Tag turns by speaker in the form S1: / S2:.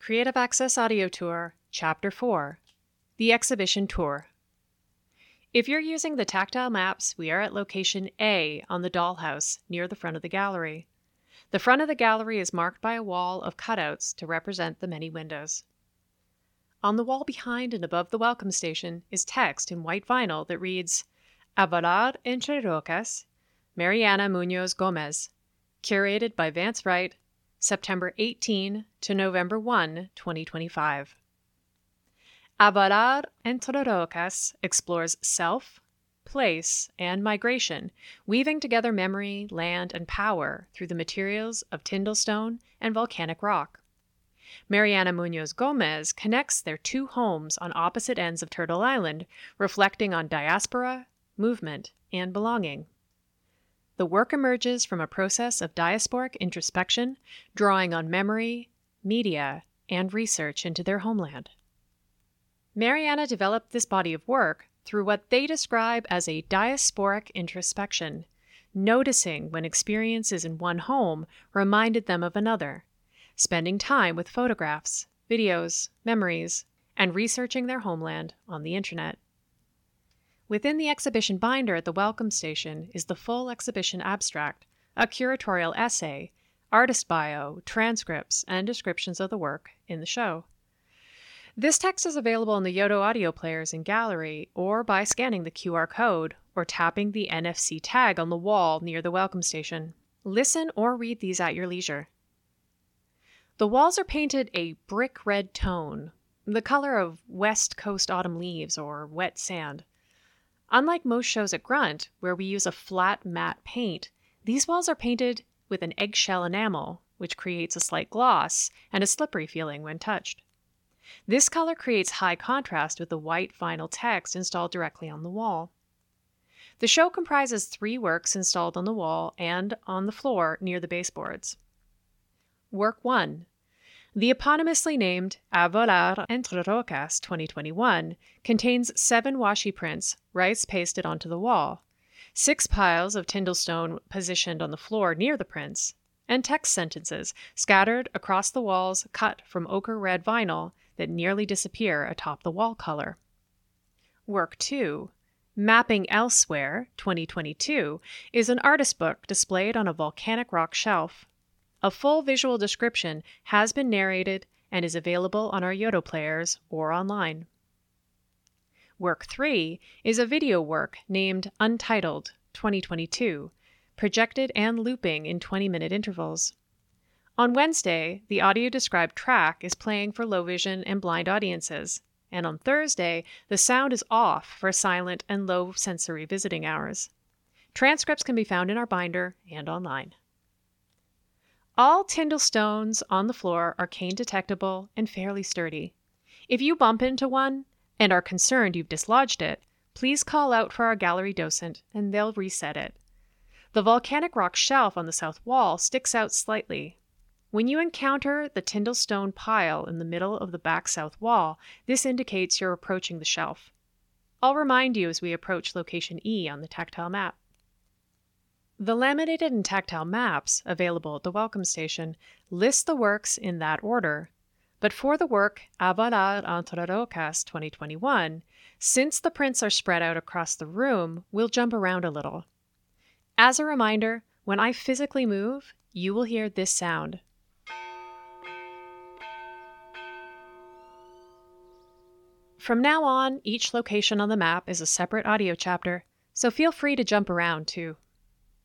S1: Creative Access Audio Tour, Chapter 4, The Exhibition Tour. If you're using the tactile maps, we are at location A on the dollhouse near the front of the gallery. The front of the gallery is marked by a wall of cutouts to represent the many windows. On the wall behind and above the welcome station is text in white vinyl that reads, A volar entre rocas, Mariana Munoz Gomez, curated by Vance Wright, September 18 to November 1, 2025. A volar entre rocas explores self, place, and migration, weaving together memory, land, and power through the materials of Tyndallstone and volcanic rock. Mariana Munoz Gomez connects their two homes on opposite ends of Turtle Island, reflecting on diaspora, movement, and belonging. The work emerges from a process of diasporic introspection, drawing on memory, media, and research into their homeland. Mariana developed this body of work through what they describe as a diasporic introspection, noticing when experiences in one home reminded them of another, spending time with photographs, videos, memories, and researching their homeland on the internet. Within the exhibition binder at the welcome station is the full exhibition abstract, a curatorial essay, artist bio, transcripts, and descriptions of the work in the show. This text is available in the Yodo audio players in gallery or by scanning the QR code or tapping the NFC tag on the wall near the welcome station. Listen or read these at your leisure. The walls are painted a brick red tone, the color of West Coast autumn leaves or wet sand. Unlike most shows at Grunt, where we use a flat matte paint, these walls are painted with an eggshell enamel, which creates a slight gloss and a slippery feeling when touched. This color creates high contrast with the white vinyl text installed directly on the wall. The show comprises 3 works installed on the wall and on the floor near the baseboards. Work 1. The eponymously named A volar entre rocas 2021 contains 7 washi prints, rice pasted onto the wall, 6 piles of Tyndallstone positioned on the floor near the prints, and text sentences scattered across the walls cut from ochre red vinyl that nearly disappear atop the wall color. Work 2. Mapping Elsewhere 2022 is an artist book displayed on a volcanic rock shelf. A full visual description has been narrated and is available on our Yodo players or online. Work 3 is a video work named Untitled 2022, projected and looping in 20-minute intervals. On Wednesday, the audio-described track is playing for low vision and blind audiences, and on Thursday, the sound is off for silent and low sensory visiting hours. Transcripts can be found in our binder and online. All Tyndallstones on the floor are cane detectable and fairly sturdy. If you bump into one and are concerned you've dislodged it, please call out for our gallery docent and they'll reset it. The volcanic rock shelf on the south wall sticks out slightly. When you encounter the Tyndallstone pile in the middle of the back south wall, this indicates you're approaching the shelf. I'll remind you as we approach location E on the tactile map. The laminated and tactile maps available at the welcome station list the works in that order, but for the work A volar entre rocas 2021, since the prints are spread out across the room, we'll jump around a little. As a reminder, when I physically move, you will hear this sound. From now on, each location on the map is a separate audio chapter, so feel free to jump around too.